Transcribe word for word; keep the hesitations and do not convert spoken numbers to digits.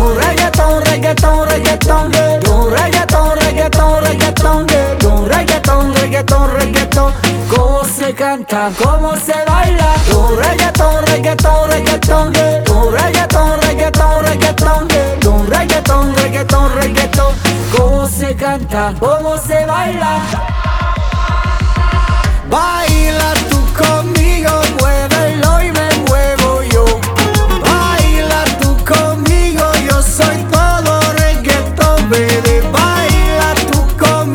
un reggaeton, reggaeton, reggaeton, un reggaeton, reggaeton, reggaeton, un reggaeton, reggaeton, reggaeton. ¿Cómo se canta? ¿Cómo se baila? Un reggaeton, reggaeton, reggaeton, un reggaeton, reggaeton, reggaeton, un reggaeton, reggaeton, reggaeton. ¿Cómo se canta? ¿Cómo se baila? Baila tú.